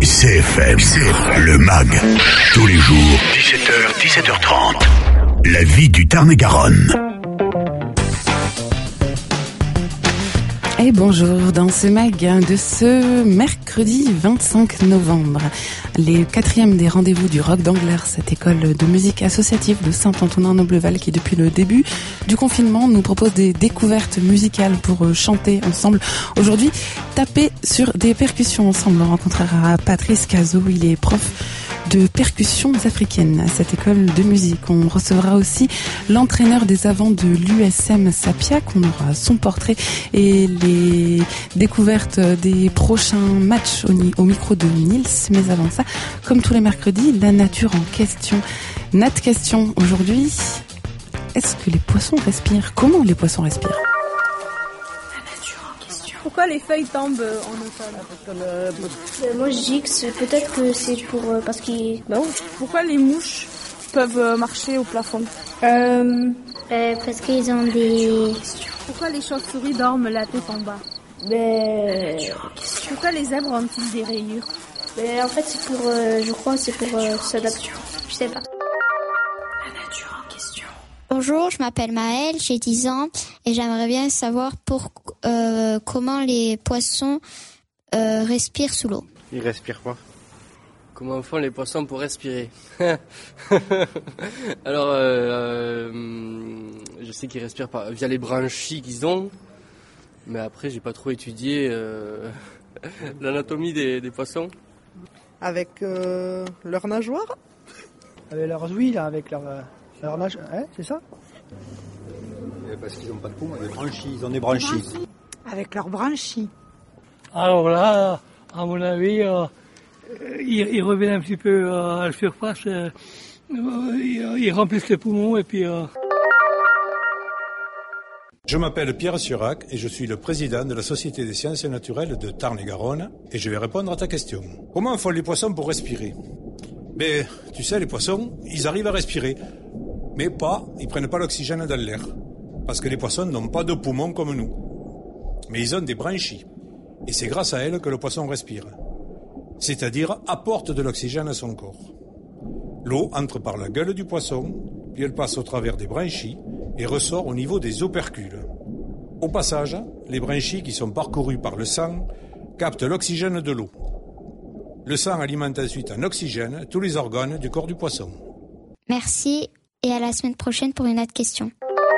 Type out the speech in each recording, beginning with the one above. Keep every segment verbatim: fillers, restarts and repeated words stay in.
C F M, le M A G, tous les jours, dix-sept heures, dix-sept heures trente. La vie du Tarn-et-Garonne. Et bonjour dans ce mag de ce mercredi vingt-cinq novembre. Les quatrièmes des rendez-vous du Rock d'Anglers, cette école de musique associative de Saint-Antonin-Nobleval qui depuis le début du confinement nous propose des découvertes musicales pour chanter ensemble. Aujourd'hui, taper sur des percussions ensemble. On rencontrera Patrice Cazot, il est prof de percussions africaines à cette école de musique. On recevra aussi l'entraîneur des avants de l'U S M Sapia, qu'on aura son portrait et les découvertes des prochains matchs au, au micro de Nils. Mais avant ça, comme tous les mercredis, la nature en question. Nat question aujourd'hui, est-ce que les poissons respirent? Comment les poissons respirent? Pourquoi les feuilles tombent en automne? euh, Moi je dis que c'est, peut-être que c'est pour euh, parce qu'ils. Ben oui. Pourquoi les mouches peuvent marcher au plafond? Euh, euh, parce qu'ils ont des. Pourquoi les chauves-souris dorment la tête en bas? Ben. Pourquoi les zèbres ont-ils des rayures? Ben en fait c'est pour, euh, je crois c'est pour euh, s'adapter. Je sais pas. Bonjour, je m'appelle Maëlle, j'ai dix ans et j'aimerais bien savoir pour, euh, comment les poissons euh, respirent sous l'eau. Ils respirent quoi? Comment font les poissons pour respirer? Alors, euh, euh, je sais qu'ils respirent par, via les branchies qu'ils ont, mais après, j'ai pas trop étudié euh, l'anatomie des, des poissons. Avec euh, leurs nageoires? Avec leurs ouïes, avec leurs... Alors là, hein, c'est ça? Parce qu'ils n'ont pas de poumons, des branchies, ils ont des branchies. Avec leurs branchies. Alors là, à mon avis, euh, ils, ils reviennent un petit peu euh, à la surface, euh, ils, ils remplissent les poumons et puis... Euh... Je m'appelle Pierre Surac et je suis le président de la Société des sciences naturelles de Tarn-et-Garonne et je vais répondre à ta question. Comment font les poissons pour respirer? Mais tu sais, les poissons, ils arrivent à respirer. Mais pas, ils prennent pas l'oxygène dans l'air. Parce que les poissons n'ont pas de poumons comme nous. Mais ils ont des branchies. Et c'est grâce à elles que le poisson respire. C'est-à-dire apporte de l'oxygène à son corps. L'eau entre par la gueule du poisson, puis elle passe au travers des branchies et ressort au niveau des opercules. Au passage, les branchies qui sont parcourues par le sang captent l'oxygène de l'eau. Le sang alimente ensuite en oxygène tous les organes du corps du poisson. Merci et à la semaine prochaine pour une autre question.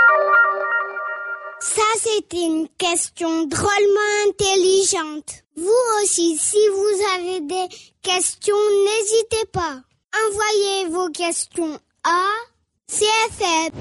Ça, c'était une question drôlement intelligente. Vous aussi, si vous avez des questions, n'hésitez pas. Envoyez vos questions à C F M.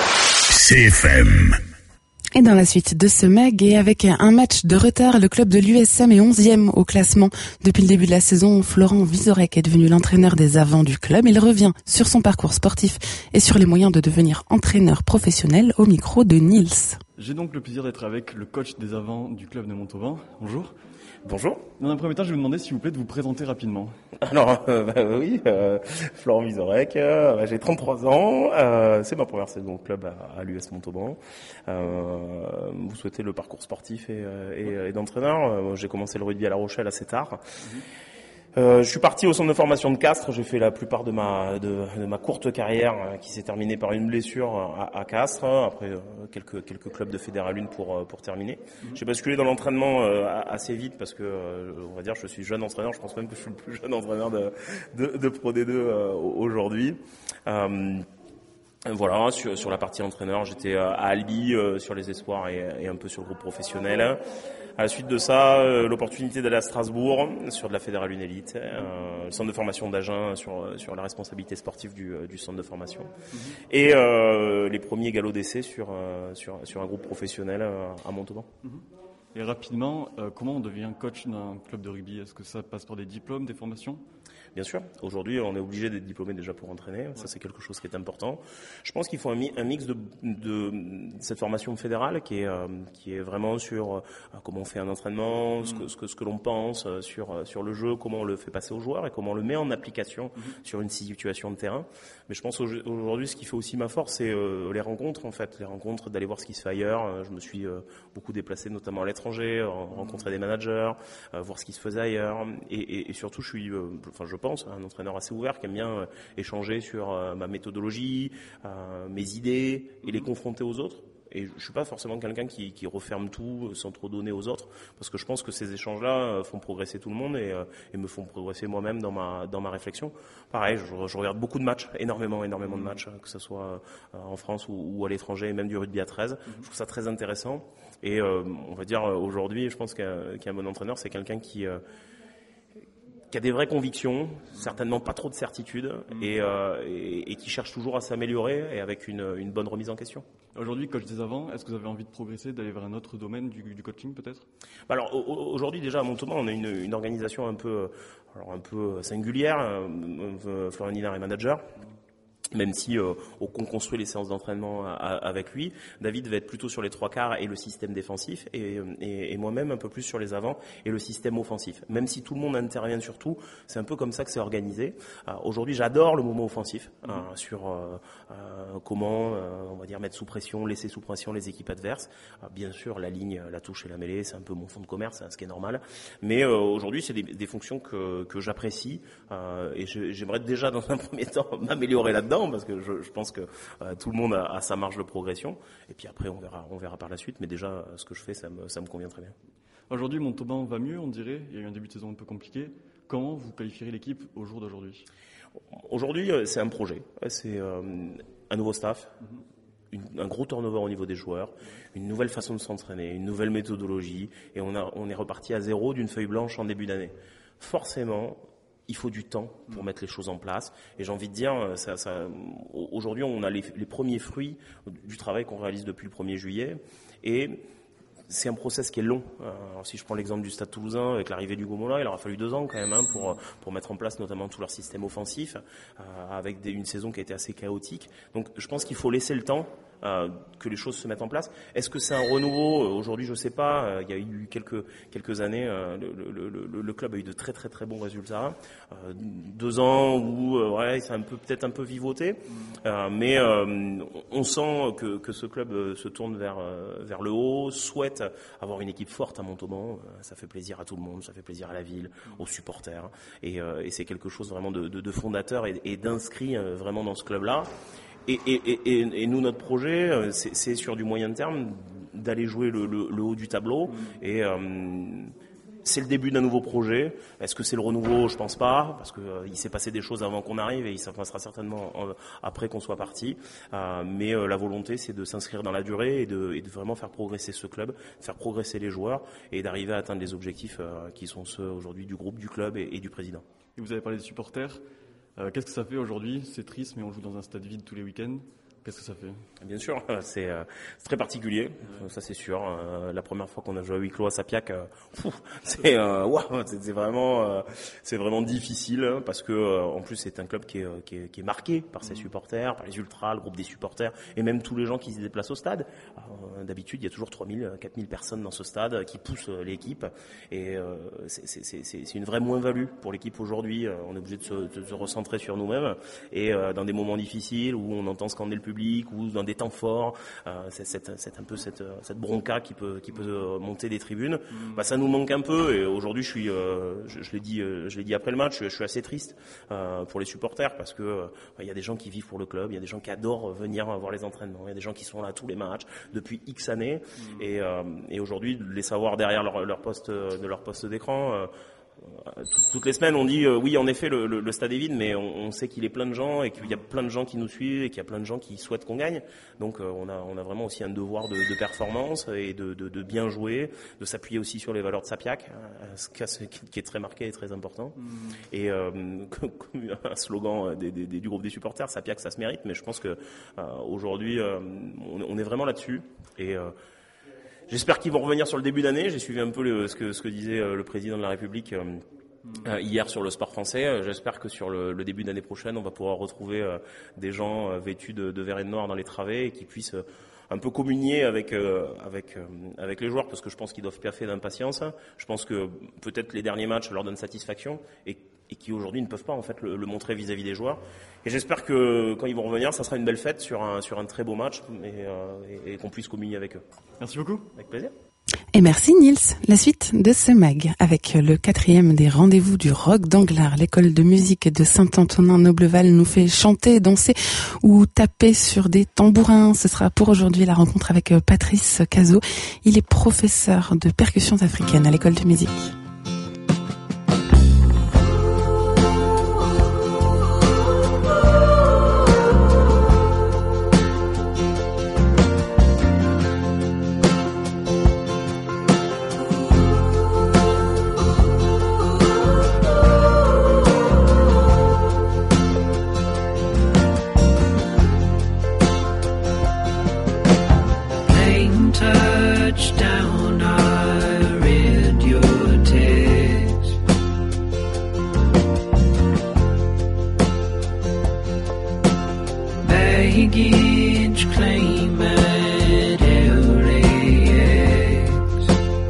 C F M. Et dans la suite de ce mag, et avec un match de retard, le club de l'U S M est onzième au classement. Depuis le début de la saison, Florent Vizorek est devenu l'entraîneur des avants du club. Il revient sur son parcours sportif et sur les moyens de devenir entraîneur professionnel au micro de Nils. J'ai donc le plaisir d'être avec le coach des avants du club de Montauban. Bonjour. Bonjour. Dans un premier temps, je vais vous demander s'il vous plaît de vous présenter rapidement. Alors, euh, bah, oui, euh, Florent Vizorek, euh, bah, j'ai trente-trois ans, euh, c'est ma première saison au club à, à l'U S Montauban. Euh, vous souhaitez le parcours sportif et, et, et d'entraîneur. Euh, j'ai commencé le rugby à La Rochelle assez tard. Mm-hmm. Euh, je suis parti au centre de formation de Castres. J'ai fait la plupart de ma de, de ma courte carrière euh, qui s'est terminée par une blessure à, à Castres. Après euh, quelques quelques clubs de Fédéral un pour pour terminer. Mm-hmm. J'ai basculé dans l'entraînement euh, assez vite parce que euh, on va dire je suis jeune entraîneur. Je pense même que je suis le plus jeune entraîneur de de, de Pro D deux euh, aujourd'hui. Euh, Voilà, sur, sur la partie entraîneur, j'étais à Albi, euh, sur les espoirs et, et un peu sur le groupe professionnel. À la suite de ça, euh, l'opportunité d'aller à Strasbourg, sur de la Fédérale un Élite, euh, le centre de formation d'Agen, sur, sur la responsabilité sportive du, du centre de formation. Mmh. Et euh, les premiers galops d'essai sur, euh, sur, sur un groupe professionnel euh, à Montauban. Mmh. Et rapidement, euh, comment on devient coach d'un club de rugby? Est-ce que ça passe par des diplômes, des formations? Bien sûr. Aujourd'hui, on est obligé d'être diplômé déjà pour entraîner. Ça, c'est quelque chose qui est important. Je pense qu'il faut un, mi- un mix de, de, de cette formation fédérale qui est, euh, qui est vraiment sur euh, comment on fait un entraînement, mmh. ce, que, ce, que, ce que l'on pense euh, sur, sur le jeu, comment on le fait passer aux joueurs et comment on le met en application mmh. sur une situation de terrain. Mais je pense aujourd'hui, ce qui fait aussi ma force, c'est euh, les rencontres, en fait. Les rencontres, d'aller voir ce qui se fait ailleurs. Euh, je me suis euh, beaucoup déplacé, notamment à l'étranger. l'étranger, rencontrer des managers, euh, voir ce qui se faisait ailleurs. Et, et, et surtout, je suis, euh, enfin, je pense, un entraîneur assez ouvert qui aime bien euh, échanger sur euh, ma méthodologie, euh, mes idées et les confronter aux autres. Et je suis pas forcément quelqu'un qui, qui referme tout sans trop donner aux autres, parce que je pense que ces échanges-là font progresser tout le monde et, et me font progresser moi-même dans ma dans ma réflexion. Pareil, je, je regarde beaucoup de matchs, énormément, énormément de matchs, que ce soit en France ou, ou à l'étranger, et même du rugby à treize. Je trouve ça très intéressant. Et euh, on va dire aujourd'hui, je pense qu'un, qu'un bon entraîneur, c'est quelqu'un qui euh, qui a des vraies convictions, certainement pas trop de certitudes, mmh. et, euh, et, et qui cherche toujours à s'améliorer et avec une, une bonne remise en question. Aujourd'hui, coach des avants, est-ce que vous avez envie de progresser, d'aller vers un autre domaine du, du coaching peut-être ? Alors aujourd'hui déjà à Montauban, on a une, une organisation un peu, alors un peu singulière. Euh, Florian Linard est manager. Même si euh, on construit les séances d'entraînement à, à, avec lui, David va être plutôt sur les trois quarts et le système défensif, et, et, et moi-même un peu plus sur les avants et le système offensif. Même si tout le monde intervient sur tout, c'est un peu comme ça que c'est organisé. Euh, aujourd'hui, j'adore le moment offensif, euh, sur euh, euh, comment, euh, on va dire, mettre sous pression, laisser sous pression les équipes adverses. Euh, bien sûr, la ligne, la touche et la mêlée, c'est un peu mon fond de commerce, hein, ce qui est normal. Mais euh, aujourd'hui, c'est des, des fonctions que, que j'apprécie, euh, et je, j'aimerais déjà dans un premier temps m'améliorer là-dedans, parce que je, je pense que euh, tout le monde a, a sa marge de progression, et puis après on verra, on verra par la suite, mais déjà ce que je fais, ça me, ça me convient très bien. Aujourd'hui, Montauban va mieux, on dirait, il y a eu un début de saison un peu compliqué. Comment vous qualifierez l'équipe au jour d'aujourd'hui ? Aujourd'hui, c'est un projet, c'est euh, un nouveau staff, mm-hmm. une, un gros turnover au niveau des joueurs, une nouvelle façon de s'entraîner, une nouvelle méthodologie, et on, a, on est reparti à zéro d'une feuille blanche en début d'année. Forcément, il faut du temps pour mettre les choses en place. Et j'ai envie de dire, ça, ça, aujourd'hui, on a les, les premiers fruits du travail qu'on réalise depuis le premier juillet. Et c'est un process qui est long. Alors, si je prends l'exemple du Stade Toulousain, avec l'arrivée du Gomola, il aura fallu deux ans quand même hein, pour, pour mettre en place notamment tout leur système offensif, euh, avec des, une saison qui a été assez chaotique. Donc je pense qu'il faut laisser le temps Euh, que les choses se mettent en place. Est-ce que c'est un renouveau ? Aujourd'hui, je ne sais pas. Euh, il y a eu quelques quelques années, euh, le, le, le, le club a eu de très très très bons résultats. Euh, deux ans où euh, ouais, c'est un peu peut-être un peu vivoté, euh, mais euh, on sent que que ce club euh, se tourne vers euh, vers le haut, souhaite avoir une équipe forte à Montauban. Euh, ça fait plaisir à tout le monde, ça fait plaisir à la ville, aux supporters, et, euh, et c'est quelque chose vraiment de, de, de fondateur et, et d'inscrit euh, vraiment dans ce club-là. Et, et, et, et nous, notre projet, c'est, c'est sur du moyen terme d'aller jouer le, le, le haut du tableau. Et euh, c'est le début d'un nouveau projet. Est-ce que c'est le renouveau ? Je pense pas, parce que euh, il s'est passé des choses avant qu'on arrive et il s'en passera certainement euh, après qu'on soit parti. Euh, mais euh, la volonté, c'est de s'inscrire dans la durée et de, et de vraiment faire progresser ce club, faire progresser les joueurs et d'arriver à atteindre les objectifs euh, qui sont ceux aujourd'hui du groupe, du club et, et du président. Et vous avez parlé des supporters. Euh, qu'est-ce que ça fait aujourd'hui ? C'est triste, mais on joue dans un stade vide tous les week-ends. Qu'est-ce que ça fait ? Bien sûr, c'est, euh, c'est très particulier, ouais. Ça c'est sûr. Euh, la première fois qu'on a joué à huis clos à Sapiac, euh, pfff, c'est, euh, wow, c'est, c'est vraiment, euh, c'est vraiment difficile parce que euh, en plus c'est un club qui est, qui est, qui est marqué par ses supporters, par les ultras, le groupe des supporters et même tous les gens qui se déplacent au stade. Alors, d'habitude, il y a toujours trois mille, quatre mille personnes dans ce stade qui poussent l'équipe et euh, c'est, c'est, c'est, c'est une vraie moins-value pour l'équipe aujourd'hui. On est obligé de se, de se recentrer sur nous-mêmes et euh, dans des moments difficiles où on entend scander le public ou dans des temps forts, euh, c'est, c'est, c'est un peu cette, cette bronca qui peut, qui peut monter des tribunes. Mmh. Bah, ça nous manque un peu et aujourd'hui je suis, euh, je, je l'ai dit, euh, je l'ai dit après le match, je, je suis assez triste euh, pour les supporters parce que euh, il y a des gens qui vivent pour le club, il y a des gens qui adorent venir voir les entraînements, il y a des gens qui sont là tous les matchs depuis X années mmh. et, euh, et aujourd'hui les savoir derrière leur, leur poste, de leur poste d'écran. Euh, Toutes les semaines, on dit euh, oui, en effet, le, le, le stade est vide, mais on, on sait qu'il est plein de gens et qu'il y a plein de gens qui nous suivent et qu'il y a plein de gens qui souhaitent qu'on gagne. Donc, euh, on a, on a vraiment aussi un devoir de, de performance et de, de, de bien jouer, de s'appuyer aussi sur les valeurs de Sapiac, euh, qui est très marqué et très important. Mmh. Et euh, un slogan des, des, des, du groupe des supporters, Sapiac, ça se mérite, mais je pense que euh, aujourd'hui, euh, on, on est vraiment là-dessus. Et euh, j'espère qu'ils vont revenir sur le début d'année. J'ai suivi un peu le, ce, que, ce que disait le président de la République euh, euh, hier sur le sport français. J'espère que sur le, le début d'année prochaine, on va pouvoir retrouver euh, des gens euh, vêtus de, de vert et de noir dans les travées et qui puissent euh, un peu communier avec euh, avec euh, avec les joueurs, parce que je pense qu'ils doivent piaffer d'impatience. Je pense que peut-être les derniers matchs leur donnent satisfaction et et qui aujourd'hui ne peuvent pas en fait le, le montrer vis-à-vis des joueurs. Et j'espère que quand ils vont revenir, ça sera une belle fête sur un sur un très beau match et, euh, et, et qu'on puisse communier avec eux. Merci beaucoup. Avec plaisir. Et merci Nils. La suite de ce mag avec le quatrième des rendez-vous du Rock d'Anglars. L'école de musique de Saint-Antonin-Nobleval nous fait chanter, danser ou taper sur des tambourins. Ce sera pour aujourd'hui la rencontre avec Patrice Cazot. Il est professeur de percussions africaines à l'école de musique. Touchdown, I read your text. Baggage claim at L A X.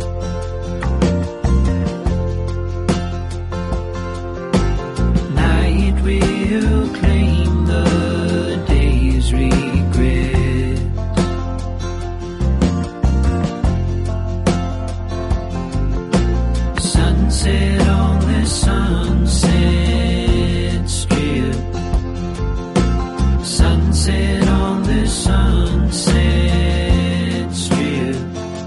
Night will claim the day's regret. Sunset on the Sunset Strip. Sunset on the Sunset Strip.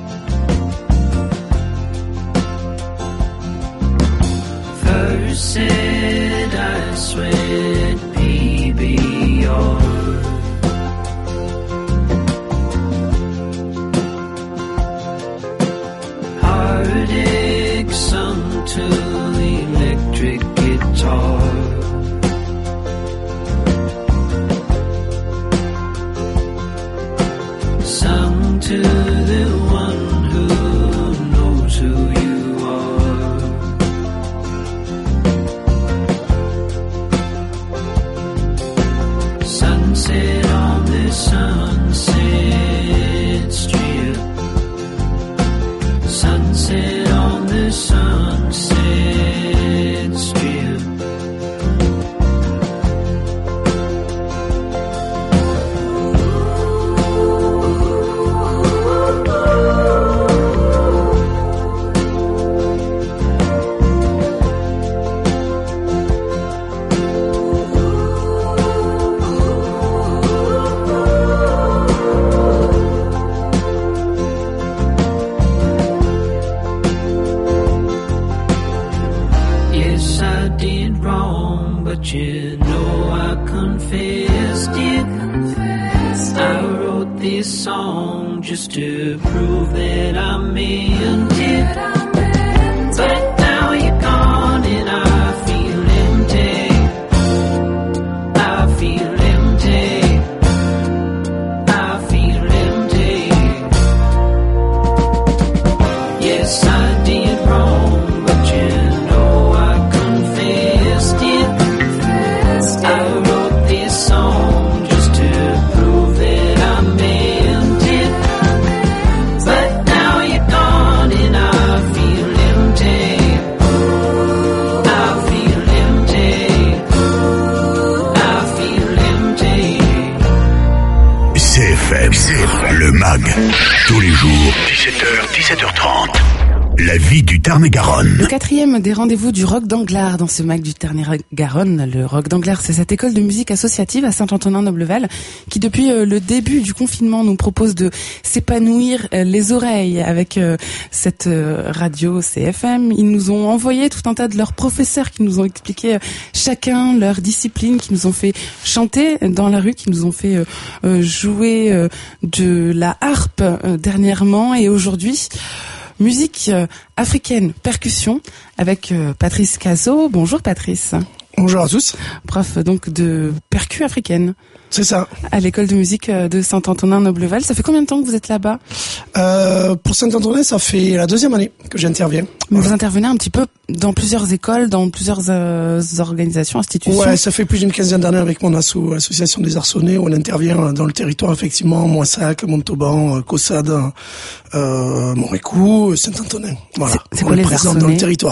First said I sweat P B R. Heartache sung to the electric guitar. Sung to the one who knows who you are. Sunset on the Sunset Strip. Sunset on the Sunset Strip. Yes, I did wrong, but you know I confessed it. I wrote this song just to prove that I meant it. But now you're gone and I feel empty. I feel empty. I feel empty. Yes, I did wrong, but you know I confessed it. I wrote this song just to prove that I meant it. But now you're gone and I feel empty. I feel empty. I feel empty. C F M, C F M, le mag, tous les jours, dix-sept heures, dix-sept heures trente. La vie du Tarn-et-Garonne. Le quatrième des rendez-vous du Rock d'Anglars dans ce mag du Tarn-et-Garonne. Le Rock d'Anglars, c'est cette école de musique associative à Saint-Antonin-Nobleval qui, depuis le début du confinement, nous propose de s'épanouir les oreilles avec cette radio C F M. Ils nous ont envoyé tout un tas de leurs professeurs qui nous ont expliqué chacun leur discipline, qui nous ont fait chanter dans la rue, qui nous ont fait jouer de la harpe dernièrement et aujourd'hui. Musique africaine, percussion, avec Patrice Cazot. Bonjour Patrice. Bonjour à tous. Prof donc de percu africaine. C'est ça. À l'école de musique de Saint-Antonin-Nobleval. Ça fait combien de temps que vous êtes là-bas ? euh, Pour Saint-Antonin, ça fait la deuxième année que j'interviens. Mais vous intervenez un petit peu dans plusieurs écoles, dans plusieurs euh, organisations, institutions. Ouais, ça fait plus d'une quinzaine d'années avec mon asso, association des Arçonnais, où on intervient dans le territoire, effectivement, Moissac, Montauban, Caussade, euh, Montrécourt, Saint-Antonin. Voilà. C'est, c'est quoi les Arçonnais ? On est présent dans le territoire.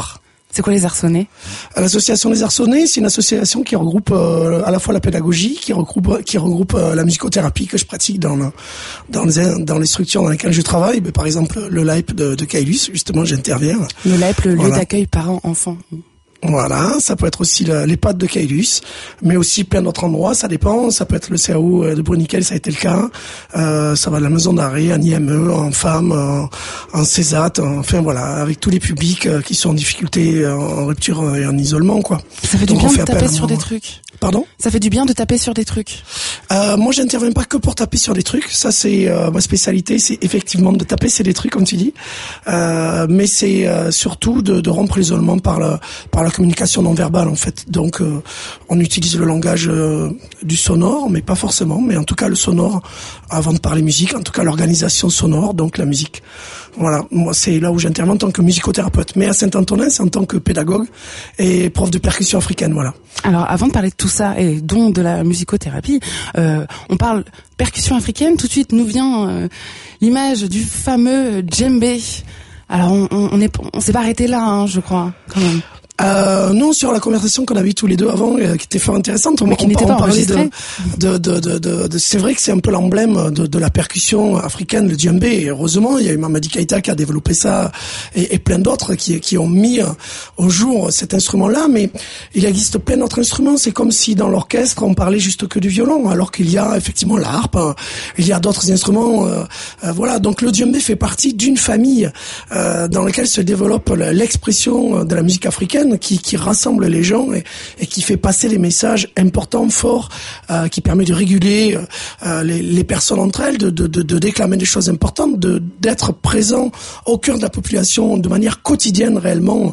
C'est quoi les Arçonnais? L'association des Arçonnais, c'est une association qui regroupe euh, à la fois la pédagogie, qui regroupe qui regroupe euh, la musicothérapie que je pratique dans le, dans les dans les structures dans lesquelles je travaille. Mais par exemple, le L A E P de, de Caylus, justement, j'interviens. Le L A E P, le lieu voilà. d'accueil parents-enfants. Voilà, ça peut être aussi le, les pattes de Caylus, mais aussi plein d'autres endroits, ça dépend. Ça peut être le C A O de Bruniquel, ça a été le cas. Euh, ça va de la maison d'arrêt, en I M E, en femmes, en, en Césat, enfin voilà, avec tous les publics qui sont en difficulté, en rupture et en isolement, quoi. Ça fait Donc du bien on de fait taper appel sur à... des trucs. Pardon? Ça fait du bien de taper sur des trucs. Euh, moi, j'interviens pas que pour taper sur des trucs. Ça, c'est euh, ma spécialité, c'est effectivement de taper sur des trucs, comme tu dis. Euh, mais c'est euh, surtout de, de rompre l'isolement par la, par la communication non verbale, en fait. Donc, euh, on utilise le langage euh, du sonore, mais pas forcément. Mais en tout cas, le sonore avant de parler musique. En tout cas, l'organisation sonore, donc la musique. Voilà, moi c'est là où j'interviens en tant que musicothérapeute, mais à Saint-Antonin c'est en tant que pédagogue et prof de percussion africaine, voilà. Alors avant de parler de tout ça et dont de la musicothérapie, euh, on parle percussion africaine, tout de suite nous vient euh, l'image du fameux djembé. Alors on, on, on est, on s'est pas arrêté là, hein, je crois, quand même. Euh, non, sur la conversation qu'on a eue tous les deux avant, euh, qui était fort intéressante, on, mais qui on, n'était on pas parlait enregistrée. de, de, de, de, de, c'est vrai que c'est un peu l'emblème de, de la percussion africaine, le djembé. Et heureusement, il y a eu Mamadi Keïta qui a développé ça et, et plein d'autres qui, qui ont mis au jour cet instrument-là. Mais il existe plein d'autres instruments. C'est comme si dans l'orchestre, on parlait juste que du violon, alors qu'il y a effectivement la harpe, il y a d'autres instruments. Euh, euh, voilà. Donc le djembé fait partie d'une famille euh, dans laquelle se développe l'expression de la musique africaine. Qui, qui rassemble les gens et, et qui fait passer les messages importants, forts, euh, qui permet de réguler euh, les, les personnes entre elles, de, de, de, de déclamer des choses importantes, de d'être présent au cœur de la population de manière quotidienne réellement.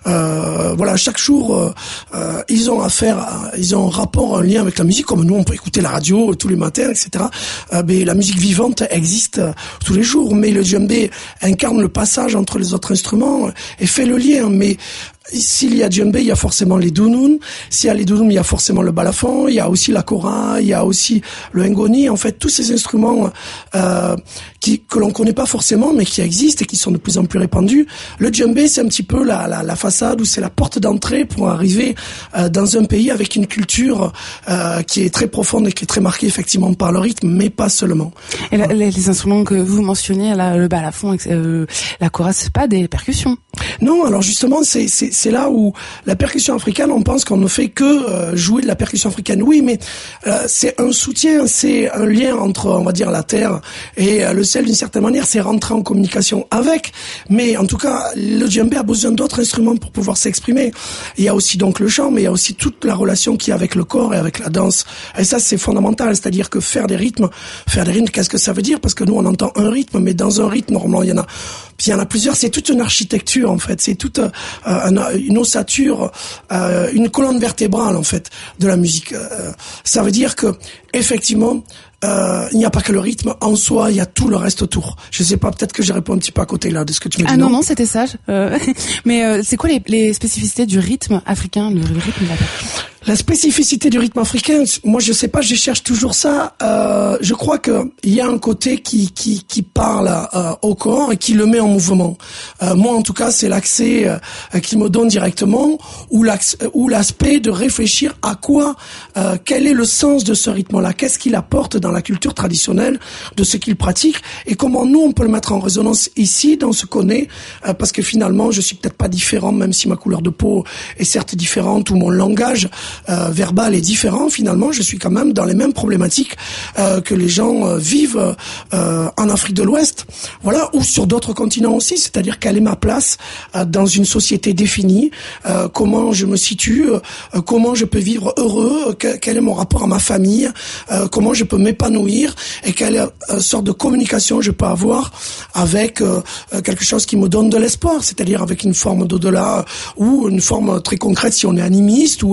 Euh, voilà, chaque jour, euh, euh, ils ont affaire, à, ils ont un rapport, un lien avec la musique, comme nous, on peut écouter la radio tous les matins, et cetera. Euh, mais la musique vivante existe tous les jours, mais le djembé incarne le passage entre les autres instruments et fait le lien, mais s'il y a djembé, il y a forcément les dounoun. S'il y a les dounoun, il y a forcément le balafon. Il y a aussi la kora, il y a aussi le ngoni. En fait, tous ces instruments euh, qui que l'on connaît pas forcément, mais qui existent et qui sont de plus en plus répandus. Le djembé, c'est un petit peu la, la, la façade ou c'est la porte d'entrée pour arriver euh, dans un pays avec une culture euh, qui est très profonde et qui est très marquée effectivement par le rythme, mais pas seulement. Et la, les, les instruments que vous mentionnez, là, le balafon, euh, la kora, c'est pas des percussions. Non, alors justement, c'est c'est c'est là où la percussion africaine, on pense qu'on ne fait que euh, jouer de la percussion africaine. Oui, mais euh, c'est un soutien, c'est un lien entre, on va dire, la terre et euh, le ciel d'une certaine manière. C'est rentrer en communication avec. Mais en tout cas, le djembé a besoin d'autres instruments pour pouvoir s'exprimer. Il y a aussi donc le chant, mais il y a aussi toute la relation qu'il y a avec le corps et avec la danse. Et ça, c'est fondamental. C'est-à-dire que faire des rythmes, faire des rythmes, qu'est-ce que ça veut dire? Parce que nous, on entend un rythme, mais dans un rythme, normalement, il y en a, puis il y en a plusieurs. C'est toute une architecture, en fait. C'est toute euh, un, une ossature, euh, une colonne vertébrale en fait de la musique. Euh, ça veut dire que effectivement, euh, il n'y a pas que le rythme en soi, il y a tout le reste autour. Je sais pas, peut-être que j'ai répondu un petit peu à côté là de ce que tu me dis. Ah non non, c'était sage. Euh, mais euh, c'est quoi les, les spécificités du rythme africain, le rythme de la percussion? La spécificité du rythme africain, moi je sais pas, je cherche toujours ça. Euh, je crois que il y a un côté qui qui qui parle euh, au corps et qui le met en mouvement. Euh, moi en tout cas, c'est l'accès euh, qu'il me donne directement ou l'accès, ou l'aspect de réfléchir à quoi, euh, quel est le sens de ce rythme-là, qu'est-ce qu'il apporte dans la culture traditionnelle de ce qu'il pratique et comment nous on peut le mettre en résonance ici dans ce qu'on est, euh, parce que finalement je suis peut-être pas différent, même si ma couleur de peau est certes différente ou mon langage Euh, verbal est différent, finalement, je suis quand même dans les mêmes problématiques euh, que les gens euh, vivent euh, en Afrique de l'Ouest, voilà, ou sur d'autres continents aussi, c'est-à-dire quelle est ma place euh, dans une société définie, euh, comment je me situe, euh, comment je peux vivre heureux, que, quel est mon rapport à ma famille, euh, comment je peux m'épanouir et quelle euh, sorte de communication je peux avoir avec euh, quelque chose qui me donne de l'espoir, c'est-à-dire avec une forme d'au-delà ou une forme très concrète si on est animiste ou avec des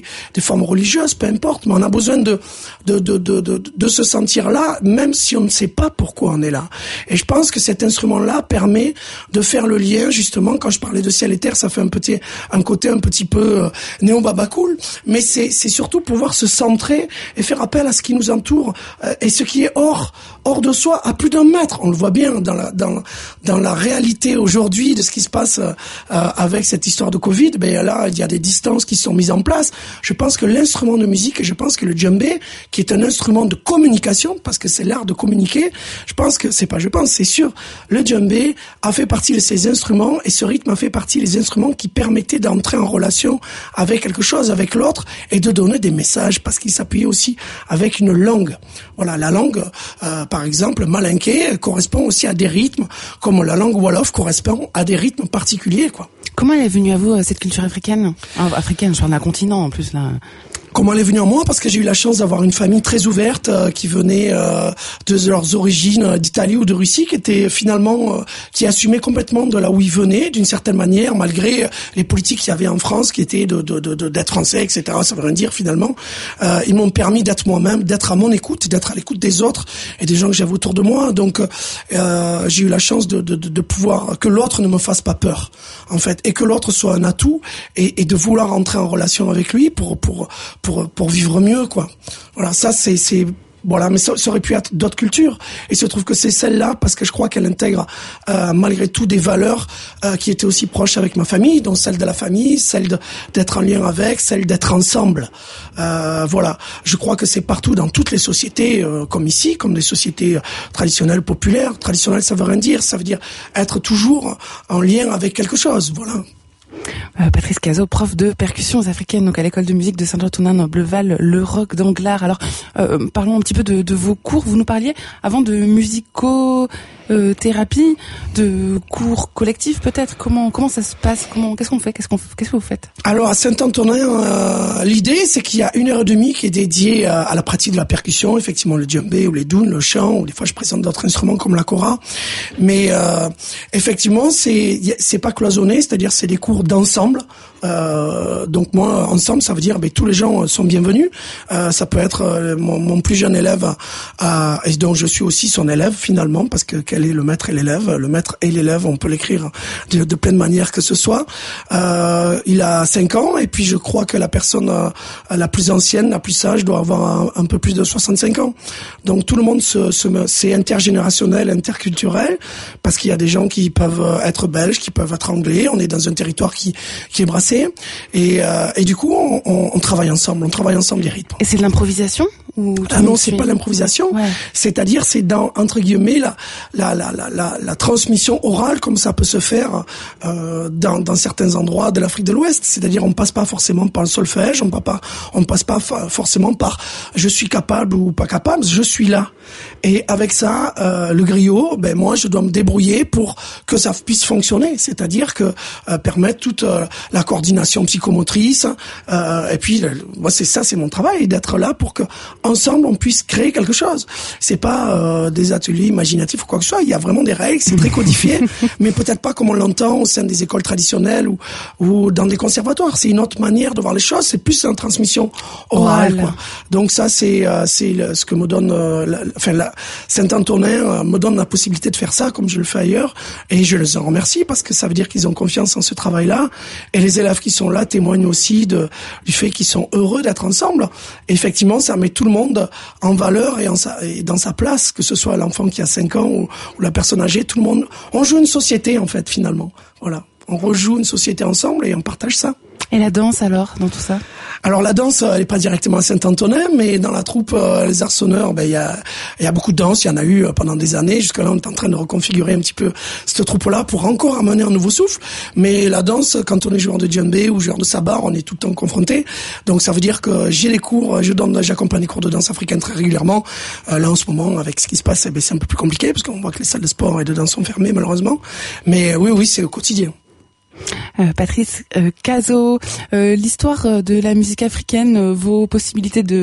des formes religieuses, peu importe, mais on a besoin de de de de de, de se sentir là, même si on ne sait pas pourquoi on est là. Et je pense que cet instrument-là permet de faire le lien, justement, quand je parlais de ciel et terre, ça fait un petit un côté un petit peu euh, néo-babacool, mais c'est c'est surtout pouvoir se centrer et faire appel à ce qui nous entoure euh, et ce qui est hors hors de soi à plus d'un mètre. On le voit bien dans la dans dans la réalité aujourd'hui de ce qui se passe euh, avec cette histoire de Covid. Ben là, il y a des distances qui sont mises en place. Je pense que l'instrument de musique, et je pense que le djembé, qui est un instrument de communication, parce que c'est l'art de communiquer, je pense que c'est pas, je pense, c'est sûr, le djembé a fait partie de ces instruments et ce rythme a fait partie des instruments qui permettaient d'entrer en relation avec quelque chose, avec l'autre, et de donner des messages, parce qu'il s'appuyait aussi avec une langue. Voilà, la langue, euh, par exemple, malinké correspond aussi à des rythmes, comme la langue wolof correspond à des rythmes particuliers, quoi. Comment elle est venue à vous, cette culture africaine? Ah, africaine, je parle d'un continent en plus, là. Comment elle est venue à moi? Parce que j'ai eu la chance d'avoir une famille très ouverte euh, qui venait euh, de leurs origines euh, d'Italie ou de Russie, qui était finalement euh, qui assumait complètement de là où ils venaient, d'une certaine manière, malgré les politiques qu'il y avait en France, qui étaient de, de, de, d'être français, et cetera. Ça veut rien dire finalement. Euh, ils m'ont permis d'être moi-même, d'être à mon écoute, d'être à l'écoute des autres et des gens que j'avais autour de moi. Donc euh, j'ai eu la chance de, de, de pouvoir que l'autre ne me fasse pas peur, en fait, et que l'autre soit un atout, et, et de vouloir entrer en relation avec lui pour pour pour pour vivre mieux, quoi. Voilà, ça c'est c'est voilà, mais ça, ça aurait pu être d'autres cultures, et il se trouve que c'est celle-là parce que je crois qu'elle intègre euh, malgré tout des valeurs euh, qui étaient aussi proches avec ma famille, dont celle de la famille, celle de, d'être en lien avec, celle d'être ensemble. Euh, voilà, je crois que c'est partout dans toutes les sociétés, euh, comme ici, comme les sociétés traditionnelles populaires. Traditionnelles, ça veut rien dire, ça veut dire être toujours en lien avec quelque chose. Voilà. Euh, Patrice Cazot, prof de percussions africaines, donc à l'école de musique de Saint-Antonin-Bleuval, le Roc d'Anglars. Alors, euh, parlons un petit peu de, de vos cours. Vous nous parliez avant de musico-thérapie, de cours collectifs peut-être. Comment comment ça se passe? Comment qu'est-ce qu'on fait? Qu'est-ce qu'on qu'est-ce que vous faites? Alors à Saint-Antonin, euh, l'idée c'est qu'il y a une heure et demie qui est dédiée à, à la pratique de la percussion, effectivement le djembé ou les dounes, le chant, ou des fois je présente d'autres instruments comme la kora. Mais euh, effectivement, c'est c'est pas cloisonné, c'est-à-dire c'est des cours d'ensemble. Euh, donc moi, ensemble, ça veut dire ben, tous les gens sont bienvenus. Euh, ça peut être euh, mon, mon plus jeune élève, euh, et donc je suis aussi son élève finalement, parce que quel est le maître et l'élève? Le maître et l'élève, on peut l'écrire de, de plein de manières que ce soit. Euh, il a cinq ans, et puis je crois que la personne euh, la plus ancienne, la plus sage, doit avoir un, un peu plus de soixante-cinq ans. Donc tout le monde se, se c'est intergénérationnel, interculturel, parce qu'il y a des gens qui peuvent être belges, qui peuvent être anglais. On est dans un territoire qui, qui est brassé. Et, euh, et du coup, on, on, on travaille ensemble, on travaille ensemble les rythmes. Et c'est de l'improvisation ou Ah non, c'est pas l'improvisation. Ouais. C'est-à-dire, c'est dans entre guillemets la la la la la, la transmission orale, comme ça peut se faire euh, dans dans certains endroits de l'Afrique de l'Ouest. C'est-à-dire, on passe pas forcément par le solfège, on passe pas on passe pas forcément par je suis capable ou pas capable, je suis là. Et avec ça, euh, le griot, ben moi, je dois me débrouiller pour que ça puisse fonctionner. C'est-à-dire que euh, permettre toute euh, la coordination psychomotrice. Euh, et puis, moi, c'est ça, c'est mon travail, d'être là pour que ensemble on puisse créer quelque chose. C'est pas euh, des ateliers imaginatifs ou quoi que ce soit. Il y a vraiment des règles, c'est très codifié, mais peut-être pas comme on l'entend au sein des écoles traditionnelles ou ou dans des conservatoires. C'est une autre manière de voir les choses. C'est plus une transmission orale. Voilà. Quoi. Donc ça, c'est euh, c'est le, ce que me donne, euh, la, enfin, la, Saint-Antonin euh, me donne la possibilité de faire ça, comme je le fais ailleurs, et je les en remercie parce que ça veut dire qu'ils ont confiance en ce travail-là. Et les élèves qui sont là témoignent aussi de, du fait qu'ils sont heureux d'être ensemble. Et effectivement, ça met tout le monde en valeur et, en sa, et dans sa place, que ce soit l'enfant qui a cinq ans ou, ou la personne âgée, tout le monde. On joue une société, en fait, finalement. Voilà. On rejoue une société ensemble et on partage ça. Et la danse, alors, dans tout ça? Alors la danse, elle est pas directement à Saint-Antonin, mais dans la troupe euh, les Arçonneurs, ben il y a il y a beaucoup de danse, il y en a eu pendant des années. Jusqu'à là, on est en train de reconfigurer un petit peu cette troupe-là pour encore amener un nouveau souffle. Mais la danse, quand on est joueur de djembé ou joueur de sabar, on est tout le temps confronté. Donc ça veut dire que j'ai les cours, je donne, j'accompagne les cours de danse africaine très régulièrement. Euh, là en ce moment, avec ce qui se passe, eh ben, c'est un peu plus compliqué parce qu'on voit que les salles de sport et de danse sont fermées malheureusement. Mais oui, oui, c'est au quotidien. Euh, Patrice euh, Cazot, euh, l'histoire de la musique africaine, euh, vos possibilités de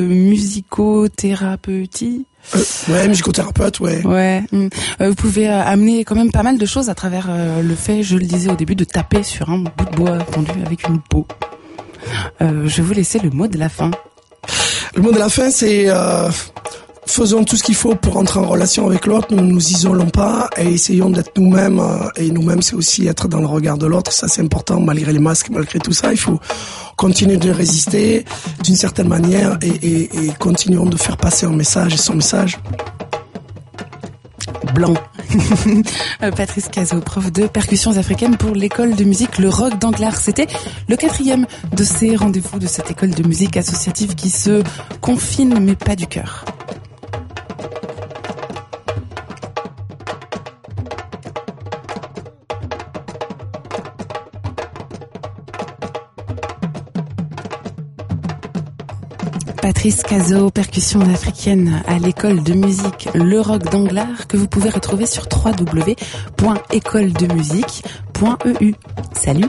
musicothérapeutie. Euh, ouais, musicothérapeute, ouais. Ouais. Euh, vous pouvez euh, amener quand même pas mal de choses à travers euh, le fait, je le disais au début, de taper sur un bout de bois fondu avec une peau. Euh, je vais vous laisser le mot de la fin. Le mot de la fin, c'est euh, faisons tout ce qu'il faut pour entrer en relation avec l'autre, ne nous isolons pas et essayons d'être nous-mêmes. Euh, et nous-mêmes, c'est aussi être dans le regard de l'autre. Ça, c'est important, malgré les masques, malgré tout ça. Il faut continuer de résister d'une certaine manière et, et, et continuons de faire passer un message et son message. Blanc. Patrice Cazot, prof de percussions africaines pour l'école de musique Le Roc d'Anglars. C'était le quatrième de ces rendez-vous de cette école de musique associative qui se confine mais pas du cœur. Patrice Cazot, percussion africaine à l'école de musique Le Roc d'Anglars, que vous pouvez retrouver sur w w w point école de musique point e u. Salut!